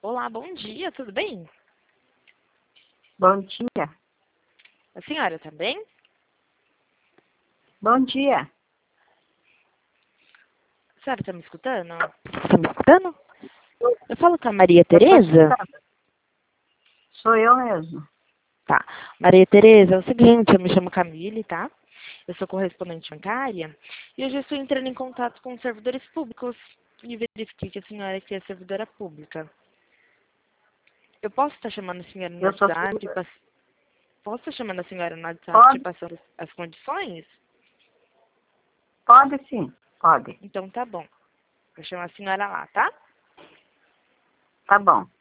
Olá, bom dia, tudo bem? Bom dia. A senhora tá bem? Bom dia. A senhora tá me escutando? Tá me escutando? Eu falo com a Maria Tereza? Sou eu mesmo. Tá. Maria Tereza, é o seguinte, eu me chamo Camille, tá? Eu sou correspondente bancária e hoje eu estou entrando em contato com os servidores públicos e verifiquei que a senhora aqui é servidora pública. Eu posso estar chamando a senhora no Eu sou WhatsApp? filha. Posso estar chamando a senhora no WhatsApp Pode, te passando as condições? pode sim, pode. Então tá bom. Vou chamar a senhora lá, tá? Tá bom.